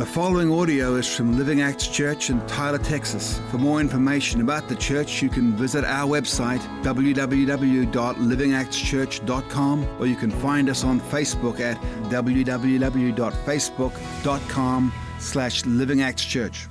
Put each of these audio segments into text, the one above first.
The following audio is from Living Acts Church in Tyler, Texas. For more information about the church, you can visit our website, www.livingactschurch.com, or you can find us on Facebook at www.facebook.com/livingactschurch.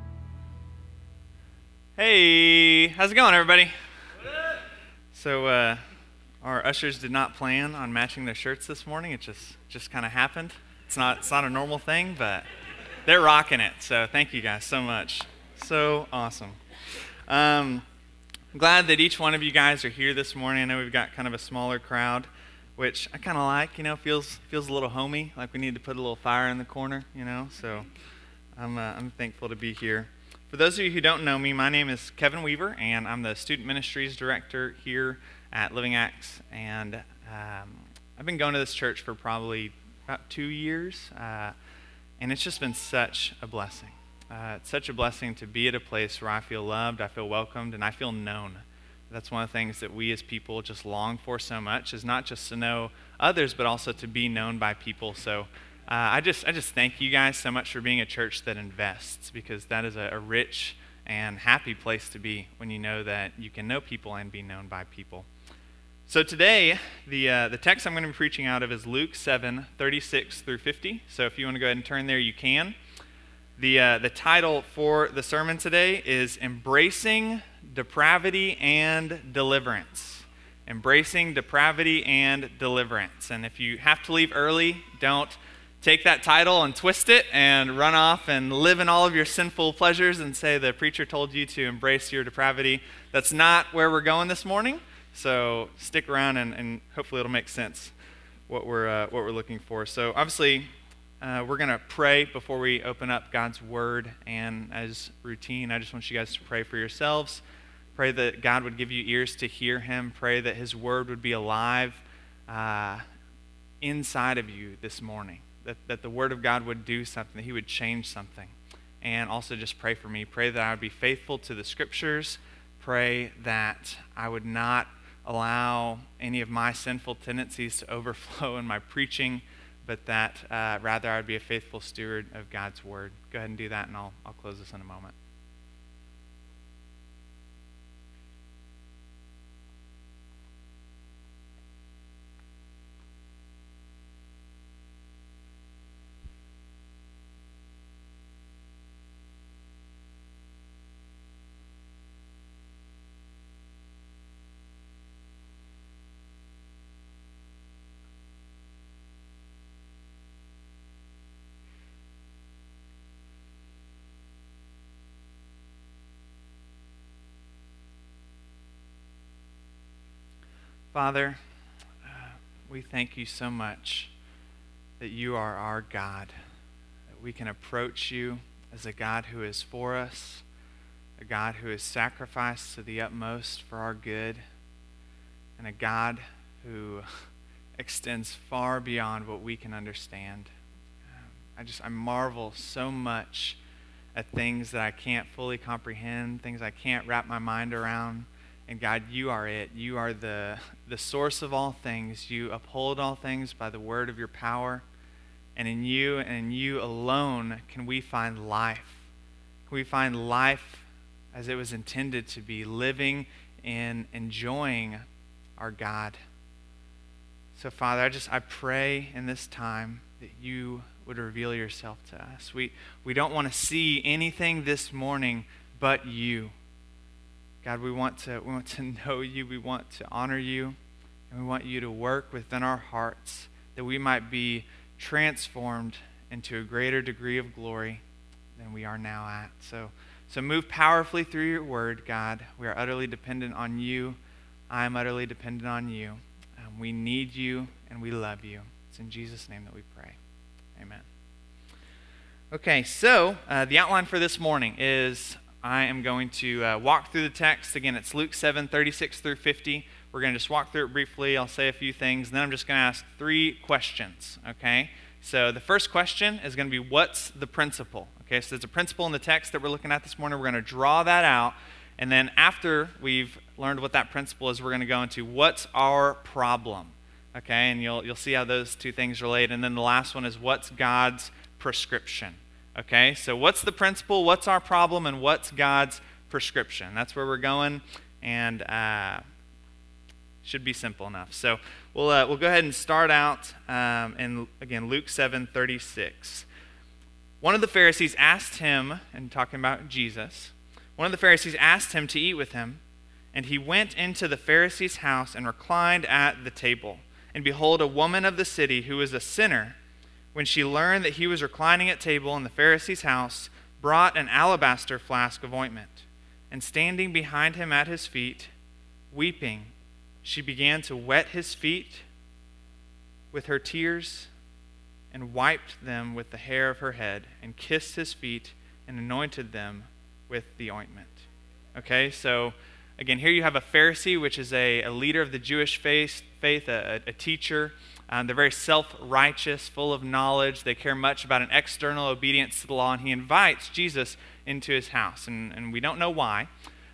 Hey, how's it going, everybody? So, our ushers did not plan on matching their shirts this morning. It just kind of happened. It's not a normal thing, but they're rocking it. So, thank you guys so much. So awesome. I'm glad that each one of you guys are here this morning. I know we've got kind of a smaller crowd, which I kind of like. You know, feels a little homey. Like we need to put a little fire in the corner. You know, so I'm thankful to be here. For those of you who don't know me, my name is Kevin Weaver, and I'm the Student Ministries Director here at Living Acts. And I've been going to this church for probably about 2 years, and it's just been such a blessing. It's such a blessing to be at a place where I feel loved, I feel welcomed, and I feel known. That's one of the things that we as people just long for so much, is not just to know others, but also to be known by people. So I just thank you guys so much for being a church that invests, because that is a rich and happy place to be when you know that you can know people and be known by people. So today, the text I'm going to be preaching out of is Luke 7:36 through 50. So if you want to go ahead and turn there, you can. The title for the sermon today is Embracing Depravity and Deliverance. Embracing Depravity and Deliverance. And if you have to leave early, don't take that title and twist it and run off and live in all of your sinful pleasures and say the preacher told you to embrace your depravity. That's not where we're going this morning. So stick around and hopefully it'll make sense what we're looking for. So obviously we're going to pray before we open up God's Word. And as routine, I just want you guys to pray for yourselves. Pray that God would give you ears to hear Him. Pray that His Word would be alive inside of you this morning. That the Word of God would do something, that He would change something. And also just pray for me. Pray that I would be faithful to the Scriptures. Pray that I would not allow any of my sinful tendencies to overflow in my preaching, but that rather I would be a faithful steward of God's Word. Go ahead and do that, and I'll close this in a moment. Father, we thank you so much that you are our God, that we can approach you as a God who is for us, a God who is sacrificed to the utmost for our good, and a God who extends far beyond what we can understand. I marvel so much at things that I can't fully comprehend, things I can't wrap my mind around. And God, you are it. You are the source of all things. You uphold all things by the word of your power. And in you alone can we find life. Can we find life as it was intended to be, living and enjoying our God. So Father, I pray in this time that you would reveal yourself to us. We don't want to see anything this morning but you. God, we want to know you, we want to honor you, and we want you to work within our hearts that we might be transformed into a greater degree of glory than we are now at. So move powerfully through your word, God. We are utterly dependent on you. I am utterly dependent on you. We need you, and we love you. It's in Jesus' name that we pray. Amen. Okay, so the outline for this morning is I am going to walk through the text. Again, it's Luke 7:36 through 50. We're going to just walk through it briefly. I'll say a few things, and then I'm just going to ask 3 questions, okay? So the first question is going to be, what's the principle? Okay, so there's a principle in the text that we're looking at this morning. We're going to draw that out, and then after we've learned what that principle is, we're going to go into what's our problem, okay? And you'll see how those two things relate. And then the last one is, what's God's prescription? Okay, so what's the principle, what's our problem, and what's God's prescription? That's where we're going, and should be simple enough. So we'll go ahead and start out in, again, Luke 7:36. One of the Pharisees asked him, and talking about Jesus, one of the Pharisees asked him to eat with him, and he went into the Pharisee's house and reclined at the table. And behold, a woman of the city who was a sinner, when she learned that he was reclining at table in the Pharisee's house, brought an alabaster flask of ointment. And standing behind him at his feet, weeping, she began to wet his feet with her tears and wiped them with the hair of her head and kissed his feet and anointed them with the ointment. Okay, so again, here you have a Pharisee, which is a leader of the Jewish faith, a teacher. They're very self-righteous, full of knowledge. They care much about an external obedience to the law, and he invites Jesus into his house, and we don't know why.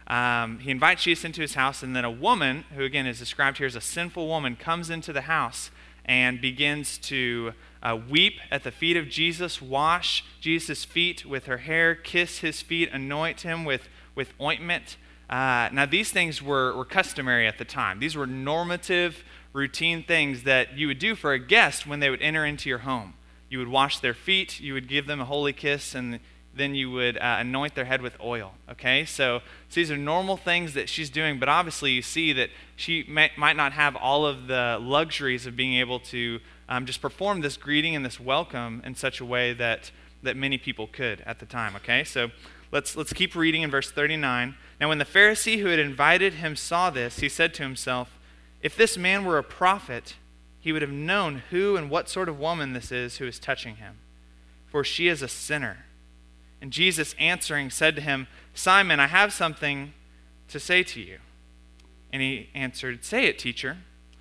He invites Jesus into his house, and then a woman, who again is described here as a sinful woman, comes into the house and begins to weep at the feet of Jesus, wash Jesus' feet with her hair, kiss his feet, anoint him with ointment. Now, these things were customary at the time. These were normative, routine things that you would do for a guest when they would enter into your home. You would wash their feet, you would give them a holy kiss, and then you would anoint their head with oil. Okay, so these are normal things that she's doing, but obviously you see that she might not have all of the luxuries of being able to just perform this greeting and this welcome in such a way that many people could at the time. Okay, so let's keep reading in verse 39. Now when the Pharisee who had invited him saw this, he said to himself, "If this man were a prophet, he would have known who and what sort of woman this is who is touching him, for she is a sinner." And Jesus answering said to him, "Simon, I have something to say to you." And he answered, "Say it, teacher."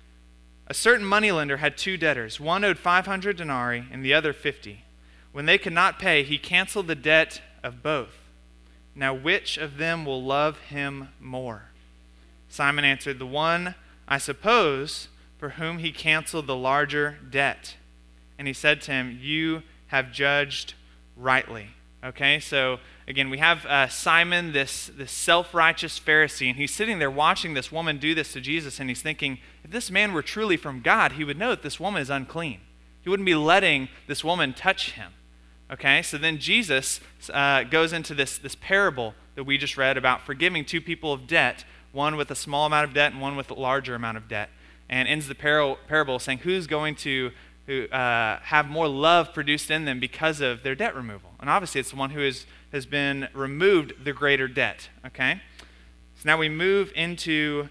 A certain moneylender had 2 debtors. One owed 500 denarii and the other 50. When they could not pay, he canceled the debt of both. Now which of them will love him more? Simon answered, "The one, I suppose, for whom he canceled the larger debt." And he said to him, "You have judged rightly." Okay, so again, we have Simon, this self-righteous Pharisee, and he's sitting there watching this woman do this to Jesus, and he's thinking, if this man were truly from God, he would know that this woman is unclean. He wouldn't be letting this woman touch him. Okay, so then Jesus goes into this parable that we just read about forgiving 2 people of debt, one with a small amount of debt and one with a larger amount of debt, and ends the parable saying who's going to have more love produced in them because of their debt removal. And obviously it's the one who has been removed the greater debt. Okay, so now we move into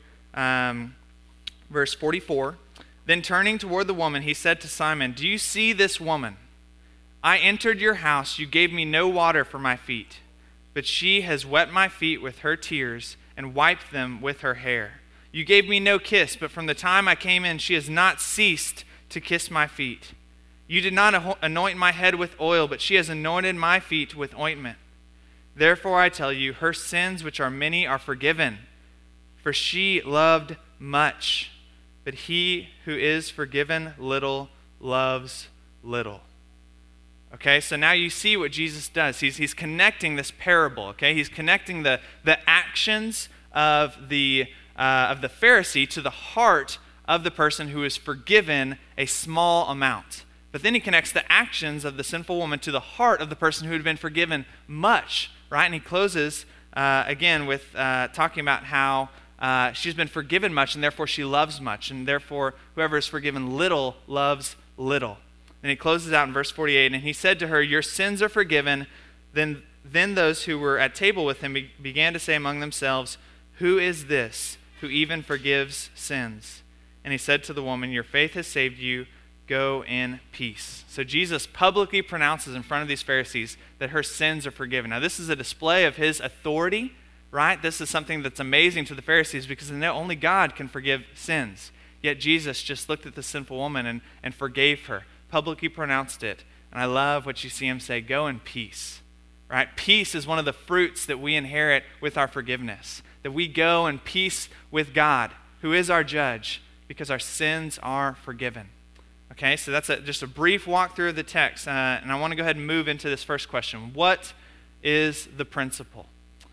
verse 44. Then turning toward the woman, he said to Simon, "Do you see this woman? I entered your house, you gave me no water for my feet, but she has wet my feet with her tears and wiped them with her hair. You gave me no kiss, but from the time I came in, she has not ceased to kiss my feet. You did not anoint my head with oil, but she has anointed my feet with ointment. Therefore I tell you, her sins, which are many, are forgiven, for she loved much. But he who is forgiven little loves little." Okay, so now you see what Jesus does. He's connecting this parable. Okay, he's connecting the actions of the Pharisee to the heart of the person who is forgiven a small amount. But then he connects the actions of the sinful woman to the heart of the person who had been forgiven much, right? And he closes again with talking about how she's been forgiven much, and therefore she loves much, and therefore whoever is forgiven little loves little. And he closes out in verse 48, and he said to her, "Your sins are forgiven." Then those who were at table with him began to say among themselves, "Who is this who even forgives sins?" And he said to the woman, "Your faith has saved you. Go in peace." So Jesus publicly pronounces in front of these Pharisees that her sins are forgiven. Now this is a display of his authority, right? This is something that's amazing to the Pharisees because they know only God can forgive sins. Yet Jesus just looked at the sinful woman and forgave her, publicly pronounced it. And I love what you see him say, "Go in peace." Right? Peace is one of the fruits that we inherit with our forgiveness. That we go in peace with God, who is our judge, because our sins are forgiven. Okay, so that's just a brief walkthrough of the text, and I want to go ahead and move into this first question. What is the principle?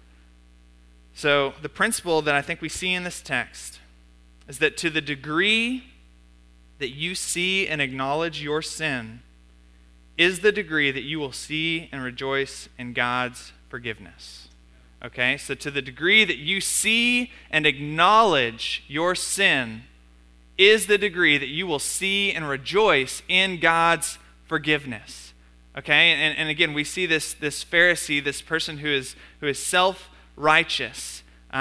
So the principle that I think we see in this text is that to the degree that you see and acknowledge your sin is the degree that you will see and rejoice in God's forgiveness. Okay, so to the degree that you see and acknowledge your sin is the degree that you will see and rejoice in God's forgiveness. Okay, and again, we see this Pharisee, this person who is self-righteous,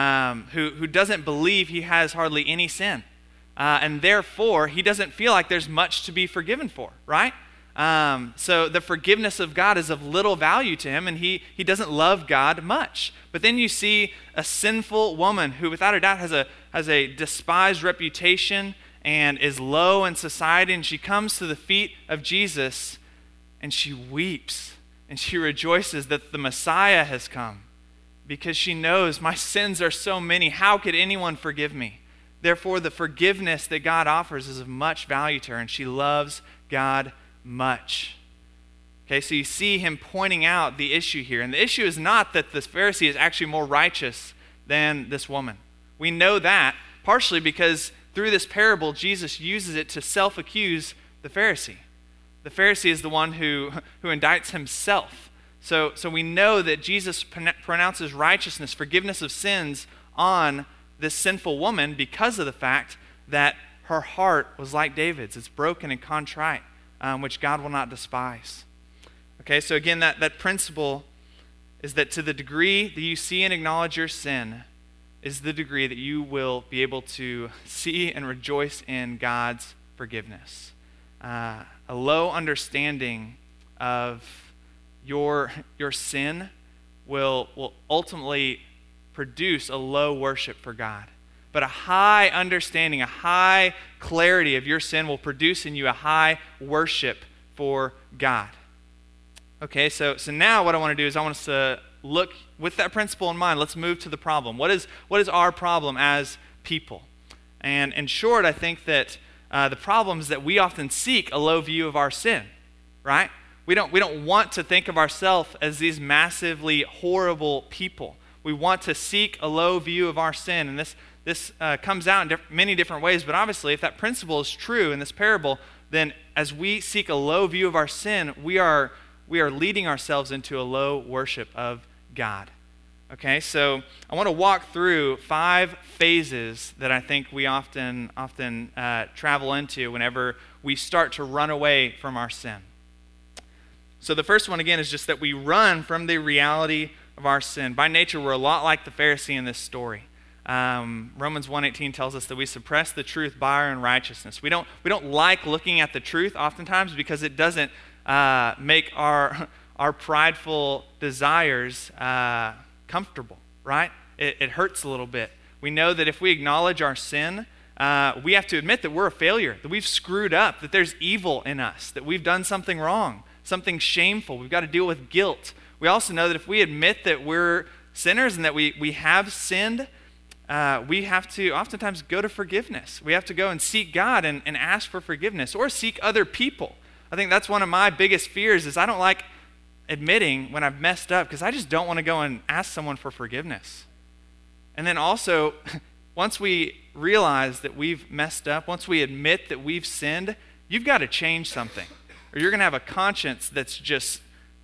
who doesn't believe he has hardly any sin. And therefore, he doesn't feel like there's much to be forgiven for, right? So the forgiveness of God is of little value to him, and he doesn't love God much. But then you see a sinful woman who, without a doubt, has a despised reputation and is low in society, and she comes to the feet of Jesus, and she weeps, and she rejoices that the Messiah has come, because she knows, my sins are so many, how could anyone forgive me? Therefore, the forgiveness that God offers is of much value to her, and she loves God much. Okay, so you see him pointing out the issue here. And the issue is not that this Pharisee is actually more righteous than this woman. We know that partially because through this parable, Jesus uses it to self-accuse the Pharisee. The Pharisee is the one who indicts himself. So we know that Jesus pronounces righteousness, forgiveness of sins on this sinful woman because of the fact that her heart was like David's. It's broken and contrite, which God will not despise. Okay, so again, that principle is that to the degree that you see and acknowledge your sin is the degree that you will be able to see and rejoice in God's forgiveness. A low understanding of your sin will ultimately produce a low worship for God. But a high understanding, a high clarity of your sin will produce in you a high worship for God. Okay, so now what I want to do is I want us to look with that principle in mind. Let's move to the problem. What is our problem as people? And in short, I think that the problem is that we often seek a low view of our sin, right? We don't want to think of ourselves as these massively horrible people. We want to seek a low view of our sin, and this comes out in many different ways, but obviously if that principle is true in this parable, then as we seek a low view of our sin, we are leading ourselves into a low worship of God. Okay, so I want to walk through 5 phases that I think we often travel into whenever we start to run away from our sin. So the first one, again, is just that we run from the reality of our sin. By nature, we're a lot like the Pharisee in this story. Romans 1:18 tells us that we suppress the truth by our unrighteousness. We don't like looking at the truth oftentimes because it doesn't make our prideful desires comfortable, right? It hurts a little bit. We know that if we acknowledge our sin, we have to admit that we're a failure, that we've screwed up, that there's evil in us, that we've done something wrong, something shameful. We've got to deal with guilt. We also know that if we admit that we're sinners and that we have sinned, we have to oftentimes go to forgiveness. We have to go and seek God and ask for forgiveness or seek other people. I think that's one of my biggest fears is I don't like admitting when I've messed up because I just don't want to go and ask someone for forgiveness. And then also, once we realize that we've messed up, once we admit that we've sinned, you've got to change something. Or you're going to have a conscience that's just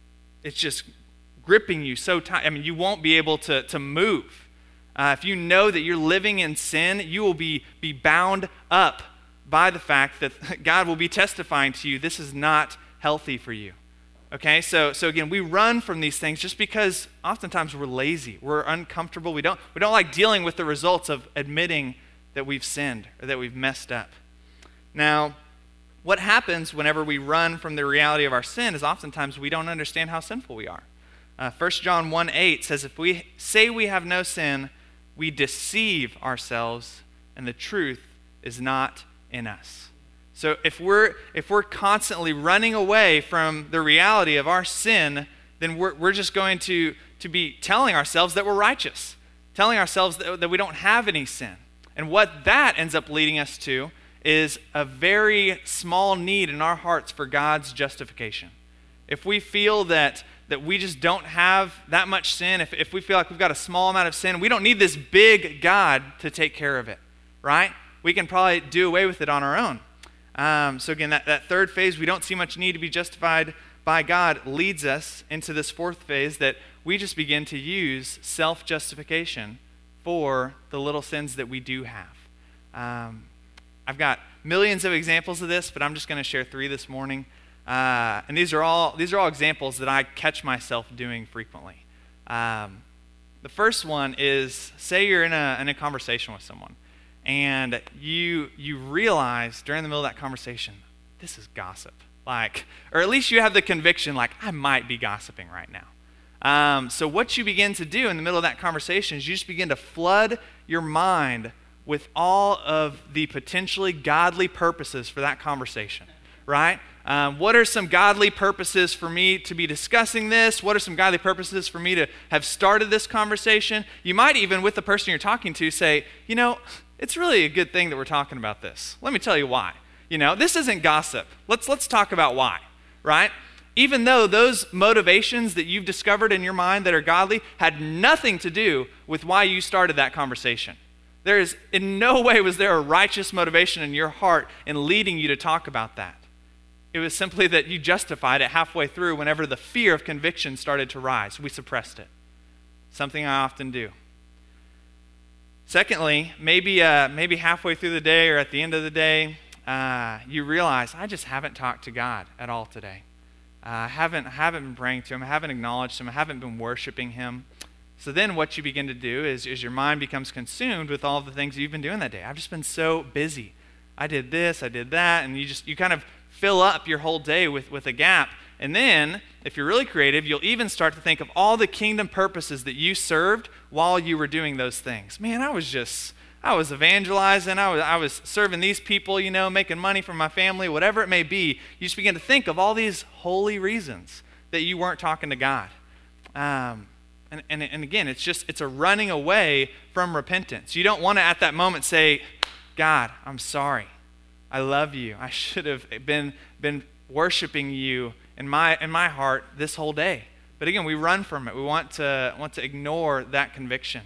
gripping you so tight. I mean, you won't be able to move. If you know that you're living in sin, you will be bound up by the fact that God will be testifying to you, this is not healthy for you. Okay, so again, we run from these things just because oftentimes we're lazy, we're uncomfortable, we don't like dealing with the results of admitting that we've sinned or that we've messed up. Now, what happens whenever we run from the reality of our sin is oftentimes we don't understand how sinful we are. 1 John 1:8 says, if we say we have no sin, we deceive ourselves and the truth is not in us. So if we're constantly running away from the reality of our sin, then we're just going to be telling ourselves that we're righteous, telling ourselves that we don't have any sin. And what that ends up leading us to is a very small need in our hearts for God's justification. If we feel that we just don't have that much sin, if we feel like we've got a small amount of sin, we don't need this big God to take care of it, right? We can probably do away with it on our own. So again, that third phase, we don't see much need to be justified by God, leads us into this fourth phase that we just begin to use self-justification for the little sins that we do have. I've got millions of examples of this, but I'm just going to share 3 this morning. And these are all examples that I catch myself doing frequently. The first one is, say you're in a conversation with someone, and you realize during the middle of that conversation, this is gossip. Or at least you have the conviction, I might be gossiping right now. So what you begin to do in the middle of that conversation is you just begin to flood your mind with all of the potentially godly purposes for that conversation, right? What are some godly purposes for me to be discussing this? What are some godly purposes for me to have started this conversation? You might even, with the person you're talking to, say, it's really a good thing that we're talking about this. Let me tell you why. This isn't gossip. Let's talk about why, right? Even though those motivations that you've discovered in your mind that are godly had nothing to do with why you started that conversation. There is, in no way was there a righteous motivation in your heart in leading you to talk about that. It was simply that you justified it halfway through whenever the fear of conviction started to rise. We suppressed it. Something I often do. Secondly, maybe halfway through the day or at the end of the day, you realize, I just haven't talked to God at all today. I haven't been praying to Him. I haven't acknowledged Him. I haven't been worshiping Him. So then what you begin to do is your mind becomes consumed with all the things you've been doing that day. I've just been so busy. I did this, I did that, and you kind of fill up your whole day with a gap. And then, if you're really creative, you'll even start to think of all the kingdom purposes that you served while you were doing those things. Man, I was evangelizing, I was serving these people, making money for my family, whatever it may be. You just begin to think of all these holy reasons that you weren't talking to God. And again, it's a running away from repentance. You don't want to at that moment say, God, I'm sorry. I love you. I should have been worshiping you in my heart this whole day. But again, we run from it. We want to ignore that conviction.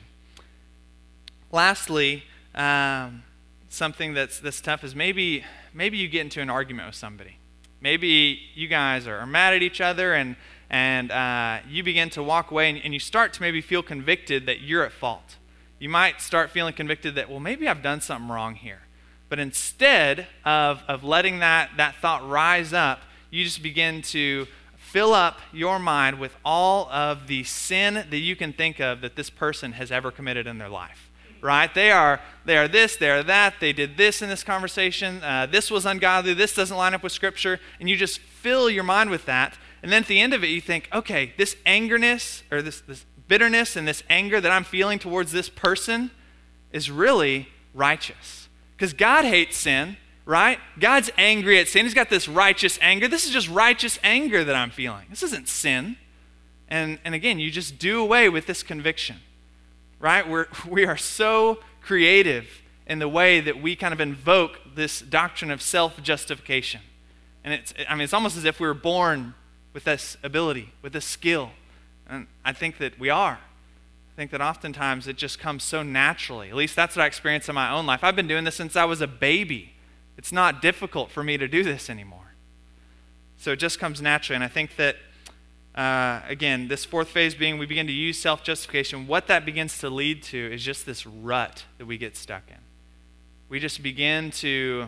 Lastly, something that's tough is maybe you get into an argument with somebody. Maybe you guys are mad at each other and you begin to walk away and you start to maybe feel convicted that you're at fault. You might start feeling convicted that, well, maybe I've done something wrong here. But instead of letting that thought rise up, you just begin to fill up your mind with all of the sin that you can think of that this person has ever committed in their life. Right? They are this, they are that, they did this in this conversation, this was ungodly, this doesn't line up with Scripture, and you just fill your mind with that. And then at the end of it, you think, okay, this angerness or this bitterness and this anger that I'm feeling towards this person is really righteous. Because God hates sin, right? God's angry at sin. He's got this righteous anger. This is just righteous anger that I'm feeling. This isn't sin. And again, you just do away with this conviction, right? We are so creative in the way that we kind of invoke this doctrine of self-justification. And it's almost as if we were born with this ability, with this skill. And I think that we are. I think that oftentimes it just comes so naturally. At least that's what I experienced in my own life. I've been doing this since I was a baby. It's not difficult for me to do this anymore. So it just comes naturally. And I think that, again, this fourth phase being we begin to use self-justification, what that begins to lead to is just this rut that we get stuck in. We just begin to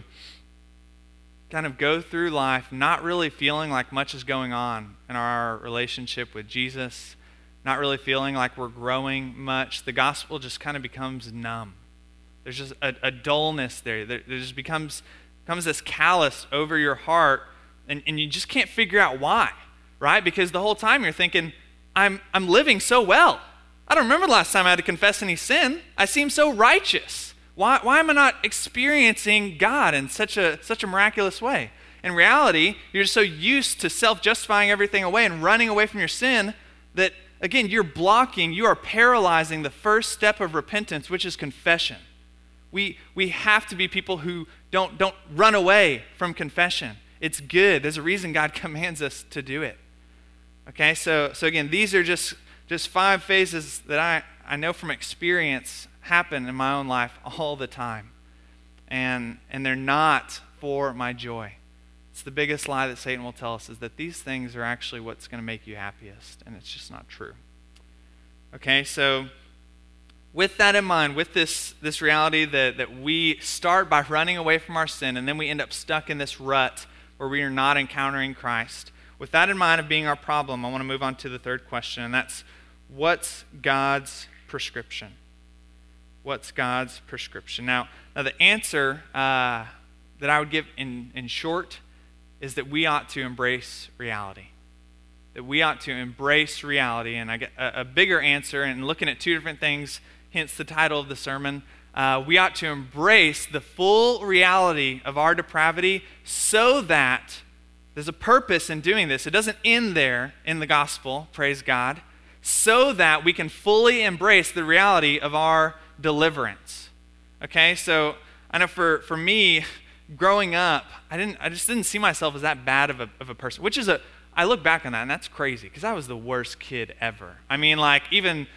kind of go through life not really feeling like much is going on in our relationship with Jesus, not really feeling like we're growing much. The gospel just kind of becomes numb. There's just a dullness there. There just becomes this callous over your heart, and you just can't figure out why, right? Because the whole time you're thinking, I'm living so well. I don't remember the last time I had to confess any sin. I seem so righteous. Why am I not experiencing God in such a miraculous way? In reality, you're just so used to self-justifying everything away and running away from your sin that, again, you are paralyzing the first step of repentance, which is confession. We have to be people who don't run away from confession. It's good. There's a reason God commands us to do it. Okay, so again, these are just 5 phases that I know from experience happen in my own life all the time. And they're not for my joy. It's the biggest lie that Satan will tell us, is that these things are actually what's going to make you happiest, and it's just not true. Okay, so with that in mind, with this reality that we start by running away from our sin, and then we end up stuck in this rut where we are not encountering Christ, with that in mind of being our problem, I want to move on to the third question, and that's, what's God's prescription? What's God's prescription? Now the answer that I would give in short is that we ought to embrace reality. That we ought to embrace reality. And I get a bigger answer, and looking at 2 different things, hence the title of the sermon, we ought to embrace the full reality of our depravity, so that there's a purpose in doing this. It doesn't end there in the gospel, praise God, so that we can fully embrace the reality of our deliverance. Okay, so I know for me, growing up, I just didn't see myself as that bad of a person, which is I look back on that, and that's crazy, because I was the worst kid ever. I mean, like, even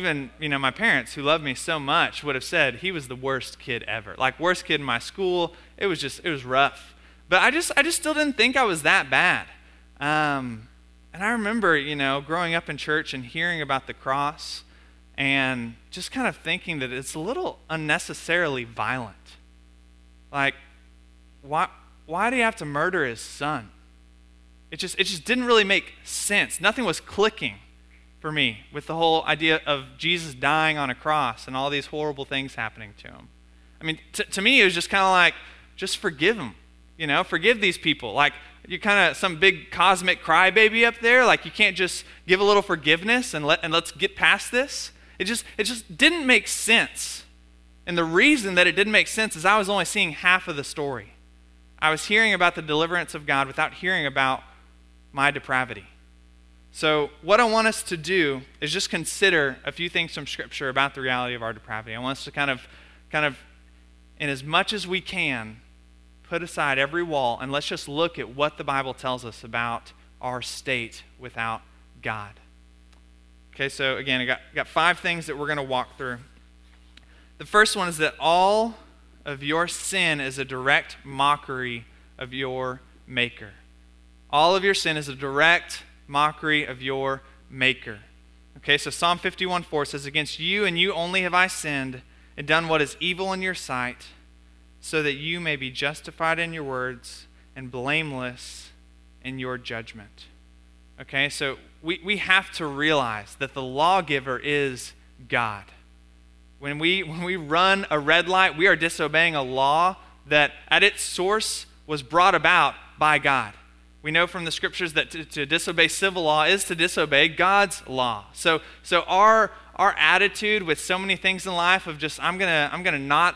my parents, who loved me so much, would have said he was the worst kid ever. Like, worst kid in my school. It was rough. But I just still didn't think I was that bad. And I remember, growing up in church and hearing about the cross, and just kind of thinking that it's a little unnecessarily violent. Like, why do you have to murder his son? It just didn't really make sense. Nothing was clicking for me with the whole idea of Jesus dying on a cross and all these horrible things happening to him. I mean, to me, it was just kind of like, just forgive them. Forgive these people. Like, you're kind of some big cosmic crybaby up there. Like, you can't just give a little forgiveness and let's get past this. It just didn't make sense. And the reason that it didn't make sense is I was only seeing half of the story. I was hearing about the deliverance of God without hearing about my depravity. So what I want us to do is just consider a few things from Scripture about the reality of our depravity. I want us to kind of, in as much as we can, put aside every wall, and let's just look at what the Bible tells us about our state without God. Okay, so again, I got 5 things that we're going to walk through. The first one is that all of your sin is a direct mockery of your Maker. All of your sin is a direct mockery of your Maker. Okay, so Psalm 51:4 says, "Against you and you only have I sinned and done what is evil in your sight, so that you may be justified in your words and blameless in your judgment." Okay, so we have to realize that the lawgiver is God. When we run a red light, we are disobeying a law that at its source was brought about by God. We know from the Scriptures that to disobey civil law is to disobey God's law. So our attitude with so many things in life of just I'm gonna not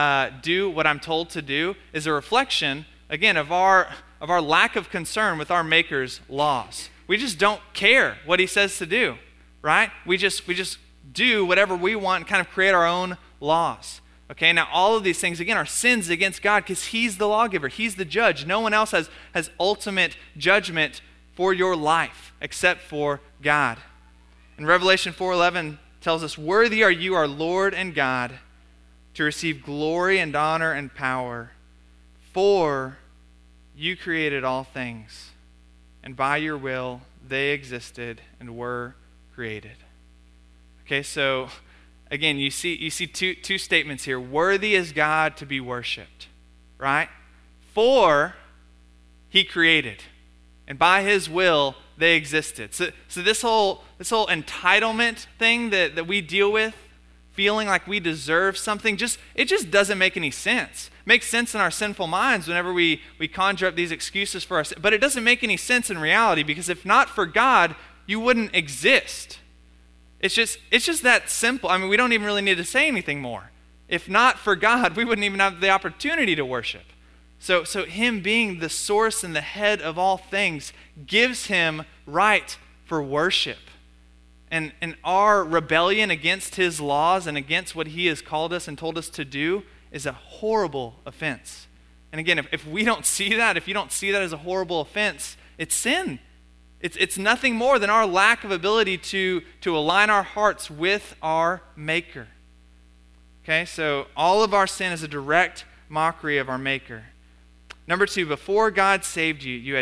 do what I'm told to do is a reflection, again, of our lack of concern with our Maker's laws. We just don't care what He says to do, right? We just do whatever we want and kind of create our own laws. Okay, now all of these things, again, are sins against God because He's the lawgiver. He's the judge. No one else has ultimate judgment for your life except for God. And Revelation 4:11 tells us, "Worthy are you, our Lord and God, to receive glory and honor and power, for you created all things, and by your will they existed and were created." Okay, so again, you see two statements here. Worthy is God to be worshipped, right? For He created, and by His will they existed. So this whole entitlement thing that we deal with, feeling like we deserve something, it just doesn't make any sense. It makes sense in our sinful minds whenever we conjure up these excuses for us, but it doesn't make any sense in reality, because if not for God, you wouldn't exist. It's just that simple. I mean, we don't even really need to say anything more. If not for God, we wouldn't even have the opportunity to worship. So Him being the source and the head of all things gives Him right for worship. And our rebellion against His laws and against what He has called us and told us to do is a horrible offense. And again, if we don't see that, if you don't see that as a horrible offense, it's sin. It's nothing more than our lack of ability to align our hearts with our Maker. Okay, so all of our sin is a direct mockery of our Maker. Number 2, before God saved you, you had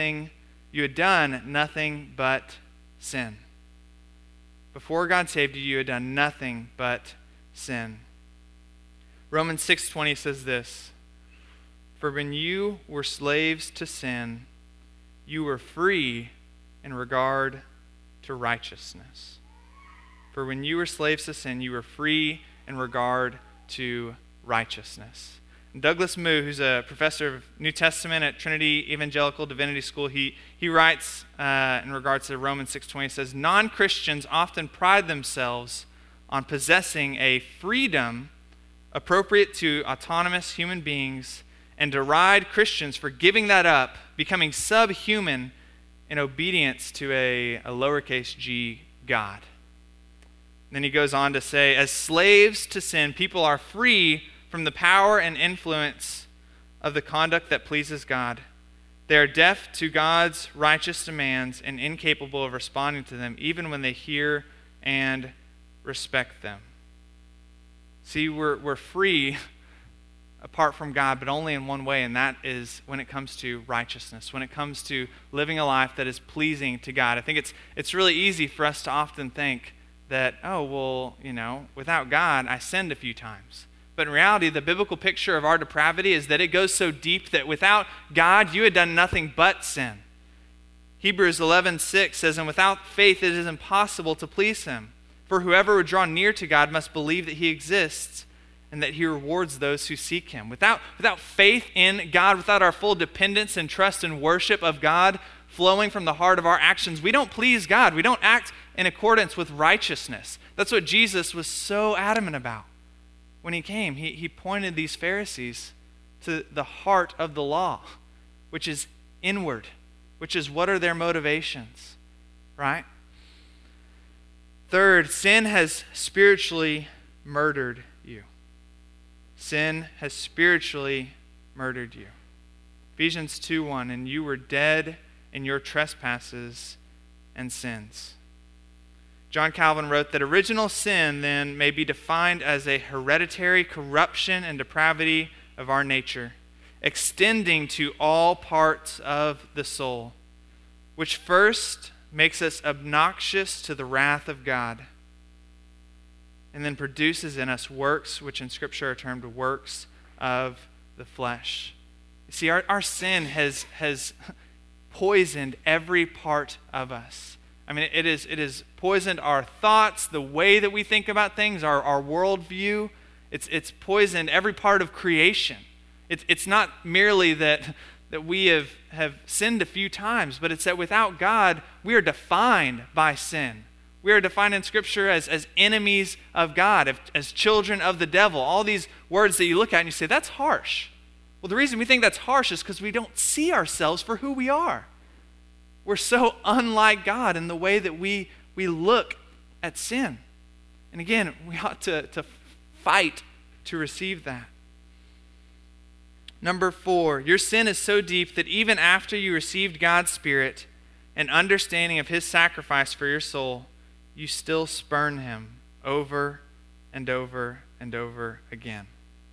done nothing but sin. Before God saved you, you had done nothing but sin. Romans 6:20 says this, "For when you were slaves to sin, you were free in regard to righteousness." For when you were slaves to sin, you were free in regard to righteousness. And Douglas Moo, who's a professor of New Testament at Trinity Evangelical Divinity School, he writes in regards to Romans 6:20, says, "Non-Christians often pride themselves on possessing a freedom appropriate to autonomous human beings and deride Christians for giving that up, becoming subhuman in obedience to a lowercase g God." And then he goes on to say, "As slaves to sin, people are free from the power and influence of the conduct that pleases God. They are deaf to God's righteous demands and incapable of responding to them, even when they hear and respect them." See, we're free apart from God, but only in one way, and that is when it comes to righteousness, when it comes to living a life that is pleasing to God. I think it's really easy for us to often think that, oh, well, without God, I sinned a few times. But in reality, the biblical picture of our depravity is that it goes so deep that without God, you had done nothing but sin. Hebrews 11:6 says, "And without faith it is impossible to please him. For whoever would draw near to God must believe that he exists and that he rewards those who seek him." Without faith in God, without our full dependence and trust and worship of God flowing from the heart of our actions, we don't please God. We don't act in accordance with righteousness. That's what Jesus was so adamant about. When he came, he pointed these Pharisees to the heart of the law, which is inward, which is what are their motivations, right? Third, sin has spiritually murdered you. Sin has spiritually murdered you. Ephesians 2:1, "And you were dead in your trespasses and sins." John Calvin wrote that original sin then may be defined as a hereditary corruption and depravity of our nature, extending to all parts of the soul, which first makes us obnoxious to the wrath of God, and then produces in us works which in Scripture are termed works of the flesh. You see, our sin has poisoned every part of us. I mean, it is poisoned our thoughts, the way that we think about things, our worldview. It's poisoned every part of creation. It's not merely that we have sinned a few times, but it's that without God, we are defined by sin. We are defined in Scripture as enemies of God, as children of the devil. All these words that you look at and you say, that's harsh. Well, the reason we think that's harsh is because we don't see ourselves for who we are. We're so unlike God in the way that we look at sin. And again, we ought to fight to receive that. Number 4, your sin is so deep that even after you received God's Spirit and understanding of His sacrifice for your soul, you still spurn Him over and over and over again.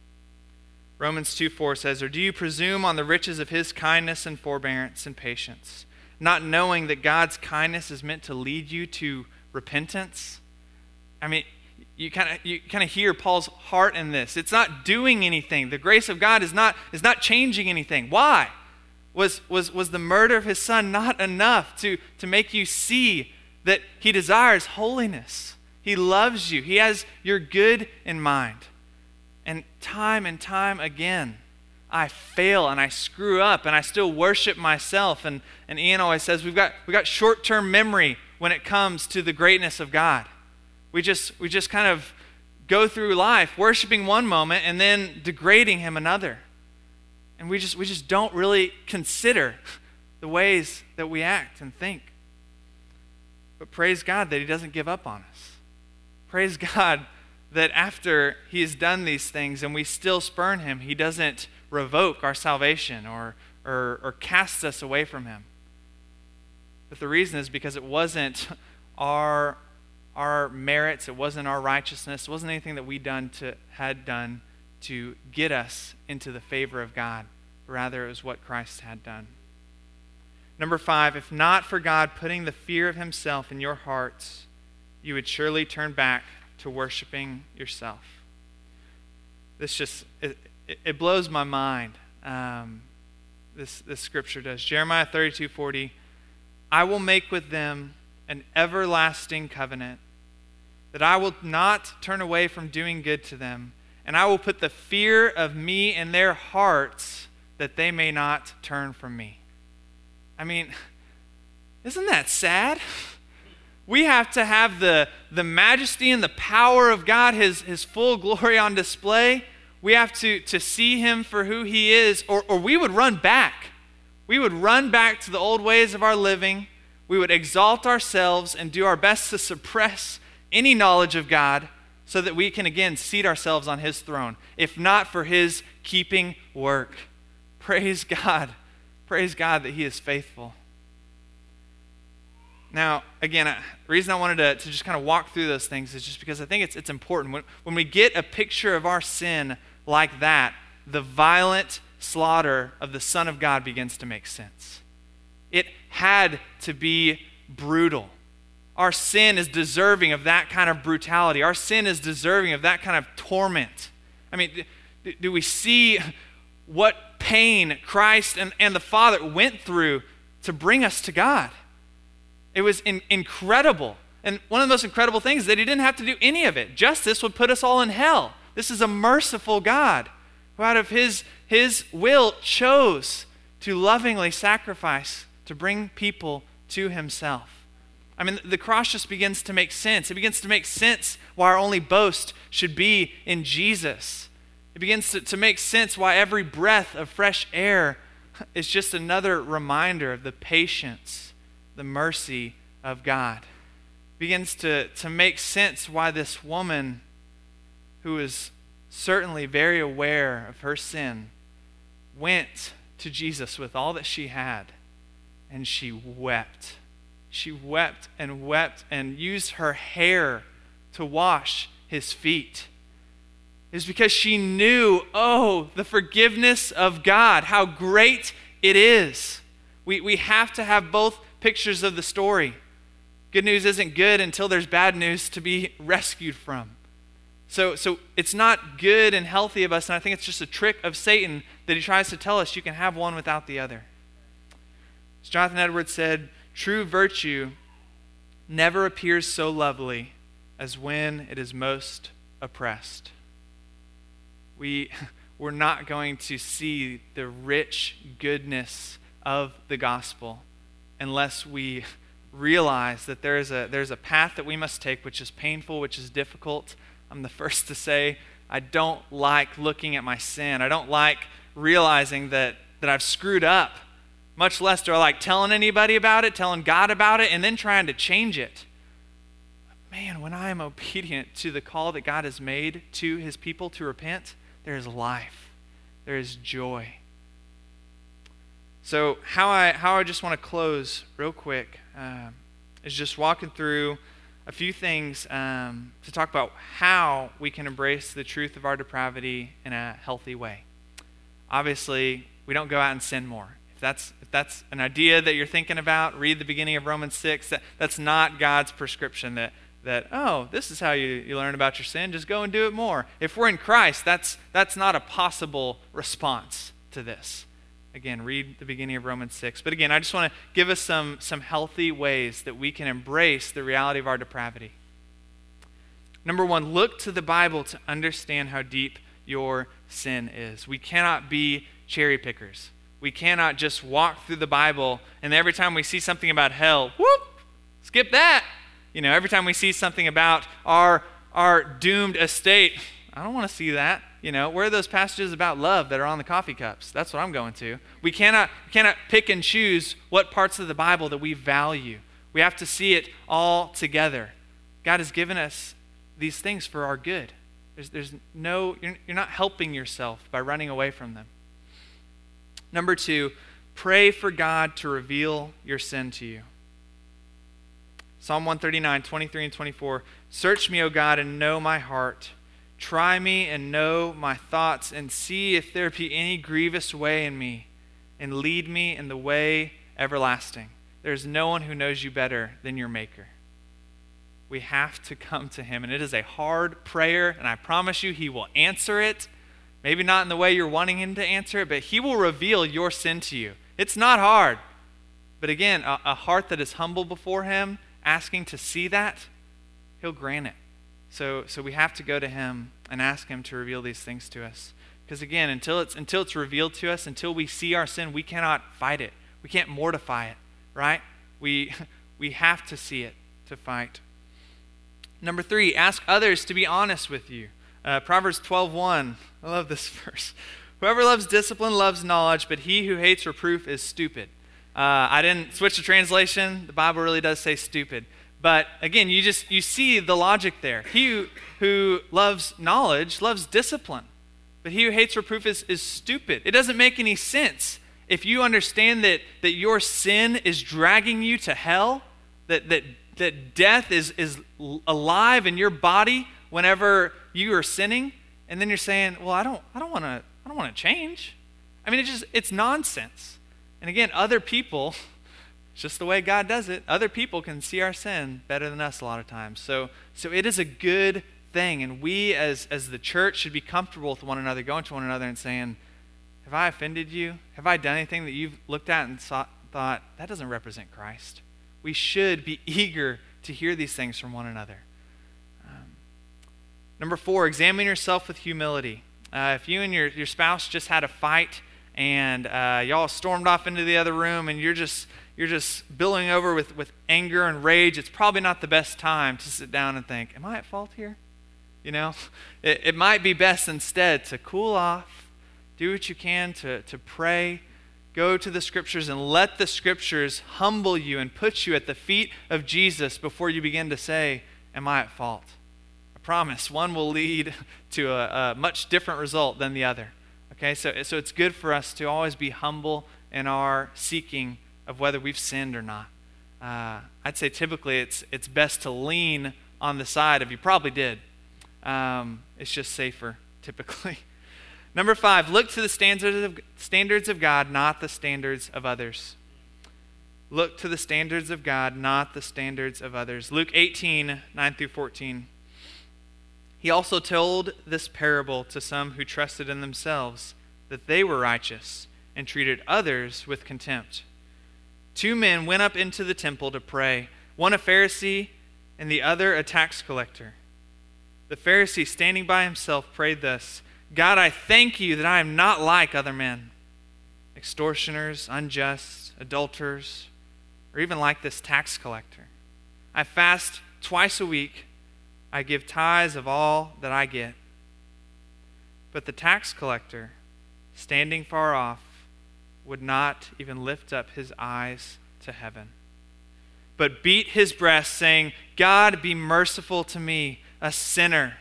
Romans 2:4 says, "Or do you presume on the riches of His kindness and forbearance and patience, not knowing that God's kindness is meant to lead you to repentance?" I mean, you kind of hear Paul's heart in this. It's not doing anything. The grace of God is not changing anything. Why? Was the murder of His Son not enough to make you see that He desires holiness? He loves you. He has your good in mind. And time again, I fail and I screw up and I still worship myself. And Ian always says we've got short-term memory when it comes to the greatness of God. We just kind of go through life worshiping one moment and then degrading Him another. And we just don't really consider the ways that we act and think. But praise God that He doesn't give up on us. Praise God that after he has done these things and we still spurn him, he doesn't revoke our salvation or cast us away from him. But the reason is because it wasn't our merits, it wasn't our righteousness, it wasn't anything that we had done to get us into the favor of God. Rather, it was what Christ had done. Number 5, if not for God putting the fear of himself in your hearts, you would surely turn back to worshiping yourself. This just, it blows my mind. This scripture does. Jeremiah 32:40, I will make with them an everlasting covenant, that I will not turn away from doing good to them, and I will put the fear of me in their hearts, that they may not turn from me. I mean, isn't that sad? We have to have the majesty and the power of God, his full glory on display. We have to see him for who he is, or we would run back. We would run back to the old ways of our living. We would exalt ourselves and do our best to suppress any knowledge of God so that we can again seat ourselves on his throne, if not for his keeping work. Praise God. Praise God that he is faithful. Now, again, the reason I wanted to just kind of walk through those things is just because I think it's important. When we get a picture of our sin like that, the violent slaughter of the Son of God begins to make sense. It had to be brutal. Our sin is deserving of that kind of brutality. Our sin is deserving of that kind of torment. I mean, do we see what pain Christ and the Father went through to bring us to God? It was incredible. And one of the most incredible things is that he didn't have to do any of it. Justice would put us all in hell. This is a merciful God who out of his will chose to lovingly sacrifice to bring people to himself. I mean, the cross just begins to make sense. It begins to make sense why our only boast should be in Jesus. It begins to make sense why every breath of fresh air is just another reminder of the patience, the mercy of God. It begins to make sense why this woman, who is certainly very aware of her sin, went to Jesus with all that she had, and she wept. She wept and used her hair to wash his feet. It's because she knew, the forgiveness of God, how great it is. We have to have both pictures of the story. Good news isn't good until there's bad news to be rescued from. So it's not good and healthy of us, and I think it's just a trick of Satan that he tries to tell us you can have one without the other. As Jonathan Edwards said, true virtue never appears so lovely as when it is most oppressed. We're not going to see the rich goodness of the gospel unless we realize that there's a path that we must take, which is painful, which is difficult. I'm the first to say I don't like looking at my sin. I don't like realizing that I've screwed up. Much less do I like telling anybody about it, telling God about it, and then trying to change it. Man, when I am obedient to the call that God has made to his people to repent, there is life. There is joy. So how I just want to close real quick is just walking through a few things to talk about how we can embrace the truth of our depravity in a healthy way. Obviously, we don't go out and sin more. If that's an idea that you're thinking about, read the beginning of Romans 6. That's not God's prescription that this is how you learn about your sin. Just go and do it more. If we're in Christ, that's not a possible response to this. Again, read the beginning of Romans 6. But again, I just want to give us some healthy ways that we can embrace the reality of our depravity. Number 1, look to the Bible to understand how deep your sin is. We cannot be cherry pickers. We cannot just walk through the Bible and every time we see something about hell, skip that. Every time we see something about our doomed estate, I don't want to see that. Where are those passages about love that are on the coffee cups? That's what I'm going to. We cannot pick and choose what parts of the Bible that we value. We have to see it all together. God has given us these things for our good. There's no, you're not helping yourself by running away from them. Number 2, pray for God to reveal your sin to you. Psalm 139, 23 and 24. Search me, O God, and know my heart. Try me and know my thoughts, and see if there be any grievous way in me, and lead me in the way everlasting. There is no one who knows you better than your Maker. We have to come to him, and it is a hard prayer, and I promise you he will answer it. Maybe not in the way you're wanting him to answer it, but he will reveal your sin to you. It's not hard. But again, a heart that is humble before him, asking to see that, he'll grant it. So we have to go to him and ask him to reveal these things to us. Because again, until it's revealed to us, until we see our sin, we cannot fight it. We can't mortify it, right? We have to see it to fight. Number 3, ask others to be honest with you. Proverbs 12:1. I love this verse. Whoever loves discipline loves knowledge, but he who hates reproof is stupid. I didn't switch the translation. The Bible really does say stupid. But again, you see the logic there. He who loves knowledge loves discipline, but he who hates reproof is stupid. It doesn't make any sense. If you understand that your sin is dragging you to hell, that death is alive in your body whenever you are sinning, and then you're saying, well, I don't want to change. I mean, it's nonsense. And again, other people, it's just the way God does it, other people can see our sin better than us a lot of times. So it is a good thing, and we as the church should be comfortable with one another, going to one another and saying, have I offended you? Have I done anything that you've looked at and thought, that doesn't represent Christ? We should be eager to hear these things from one another. Number 4, examine yourself with humility. If you and your spouse just had a fight and y'all stormed off into the other room and you're just billowing over with anger and rage, it's probably not the best time to sit down and think, am I at fault here? You know, it might be best instead to cool off, do what you can to pray, go to the Scriptures and let the Scriptures humble you and put you at the feet of Jesus before you begin to say, am I at fault? I promise, one will lead to a much different result than the other. Okay, so it's good for us to always be humble in our seeking of whether we've sinned or not. I'd say typically it's best to lean on the side of you probably did. It's just safer, typically. Number 5, look to the standards of God, not the standards of others. Look to the standards of God, not the standards of others. Luke 18, 9 through 14. He also told this parable to some who trusted in themselves that they were righteous and treated others with contempt. 2 men went up into the temple to pray, one a Pharisee and the other a tax collector. The Pharisee, standing by himself, prayed thus, God, I thank you that I am not like other men, extortioners, unjust, adulterers, or even like this tax collector. I fast twice a week. I give tithes of all that I get. But the tax collector, standing far off, would not even lift up his eyes to heaven, but beat his breast, saying, God, be merciful to me, a sinner.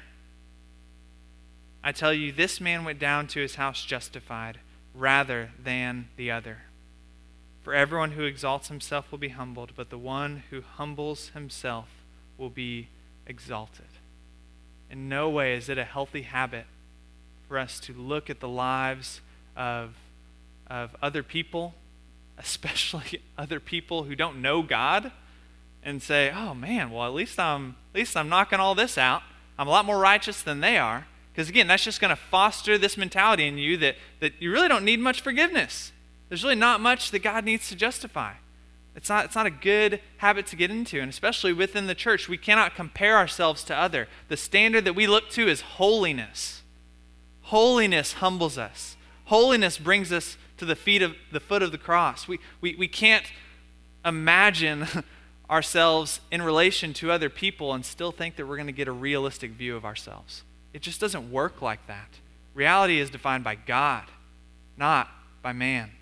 I tell you, this man went down to his house justified rather than the other. For everyone who exalts himself will be humbled, but the one who humbles himself will be exalted. In no way is it a healthy habit for us to look at the lives of other people, especially other people who don't know God, and say, oh man, well at least I'm knocking all this out. I'm a lot more righteous than they are. Because again, that's just going to foster this mentality in you that you really don't need much forgiveness. There's really not much that God needs to justify. It's not a good habit to get into, and especially within the church, we cannot compare ourselves to other. The standard that we look to is holiness. Holiness humbles us. Holiness brings us to the foot of the cross. We can't imagine ourselves in relation to other people and still think that we're going to get a realistic view of ourselves. It just doesn't work like that. Reality is defined by God, not by man.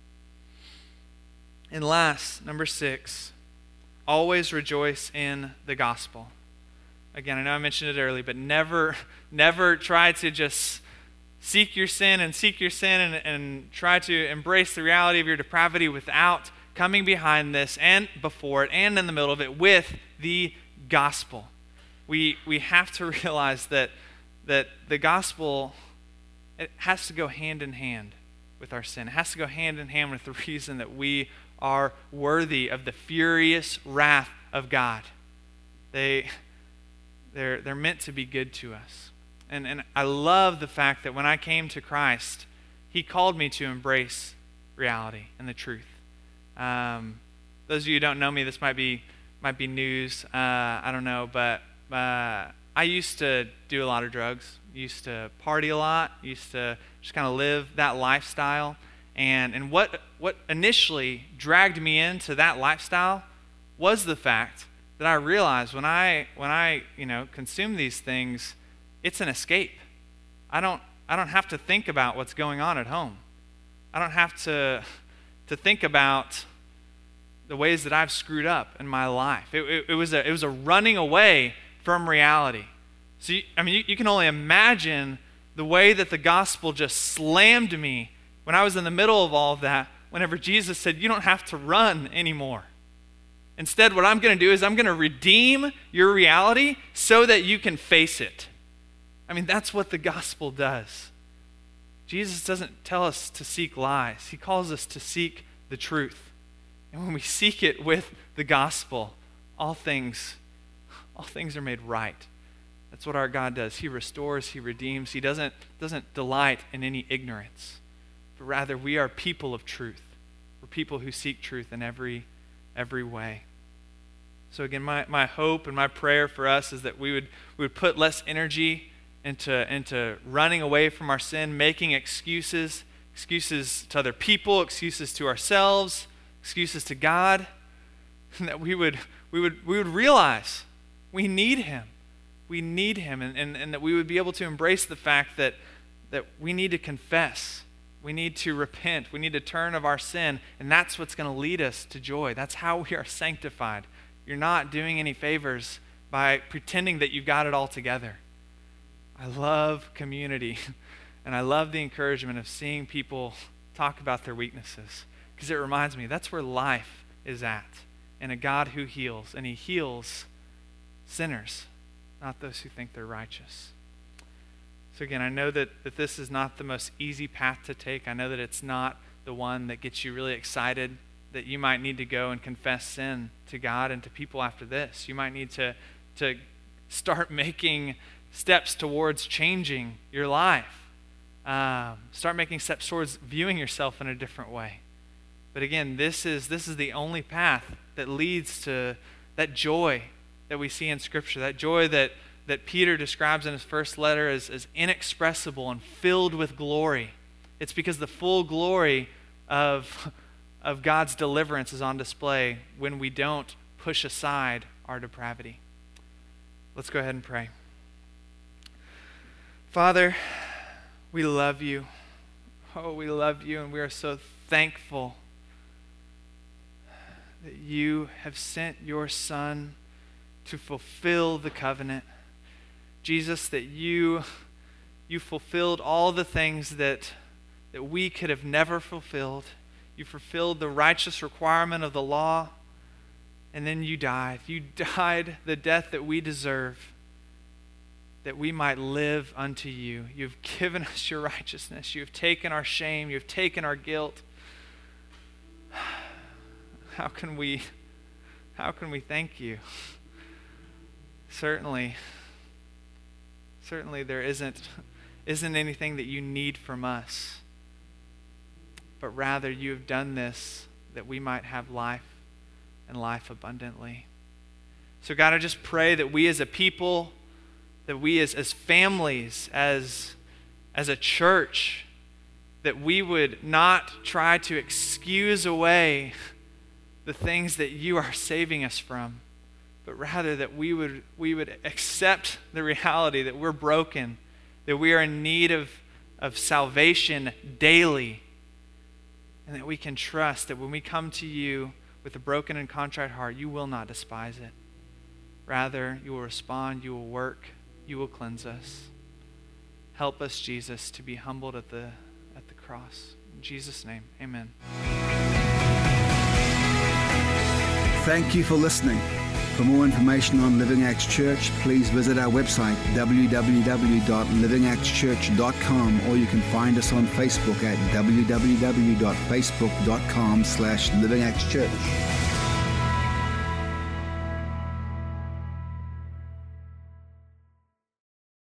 And last, number 6, always rejoice in the gospel. Again, I know I mentioned it early, but never try to just seek your sin and try to embrace the reality of your depravity without coming behind this and before it and in the middle of it with the gospel. We have to realize that the gospel, it has to go hand in hand with our sin. It has to go hand in hand with the reason that we are worthy of the furious wrath of God. They're meant to be good to us. And I love the fact that when I came to Christ, He called me to embrace reality and the truth. Those of you who don't know me, this might be news. I don't know, but I used to do a lot of drugs. Used to party a lot. Used to just kind of live that lifestyle. And what initially dragged me into that lifestyle was the fact that I realized when I consume these things, it's an escape. I don't have to think about what's going on at home. I don't have to think about the ways that I've screwed up in my life. It was a running away from reality. So you can only imagine the way that the gospel just slammed me when I was in the middle of all of that. Whenever Jesus said, "You don't have to run anymore. Instead, what I'm going to do is I'm going to redeem your reality so that you can face it." That's what the gospel does. Jesus doesn't tell us to seek lies. He calls us to seek the truth. And when we seek it with the gospel, all things are made right. That's what our God does. He restores, He redeems. He doesn't delight in any ignorance. But rather, we are people of truth. We're people who seek truth in every way. So again, my hope and my prayer for us is that we would put less energy into running away from our sin, making excuses to other people, excuses to ourselves, excuses to God, and that we would realize we need Him. We need Him, and that we would be able to embrace the fact that we need to confess. We need to repent. We need to turn of our sin, and that's what's going to lead us to joy. That's how we are sanctified. You're not doing any favors by pretending that you've got it all together. I love community, and I love the encouragement of seeing people talk about their weaknesses, because it reminds me that's where life is at, and a God who heals, and He heals sinners, not those who think they're righteous. So again, I know that this is not the most easy path to take. I know that it's not the one that gets you really excited, that you might need to go and confess sin to God and to people after this. You might need to start making steps towards changing your life. Start making steps towards viewing yourself in a different way. But again, this is the only path that leads to that joy that we see in Scripture, that joy that Peter describes in his first letter as inexpressible and filled with glory. It's because the full glory of God's deliverance is on display when we don't push aside our depravity. Let's go ahead and pray. Father, we love You. Oh, we love You, and we are so thankful that You have sent Your Son to fulfill the covenant. Jesus, that You fulfilled all the things that we could have never fulfilled. You fulfilled the righteous requirement of the law, and then You died. You died the death that we deserve, that we might live unto You. You've given us Your righteousness. You've taken our shame. You've taken our guilt. How can we thank You? Certainly there isn't anything that You need from us, but rather You have done this that we might have life and life abundantly. So God, I just pray that we as a people, that we as families, as a church, that we would not try to excuse away the things that You are saving us from, but rather that we would accept the reality that we're broken, that we are in need of salvation daily, and that we can trust that when we come to You with a broken and contrite heart, You will not despise it. Rather, you will respond, you will work, you will cleanse us. Help us, Jesus, to be humbled at the cross. In Jesus' name, amen. Thank you for listening. For more information on Living Acts Church, please visit our website, www.livingactschurch.com, or you can find us on Facebook at www.facebook.com/livingactschurch.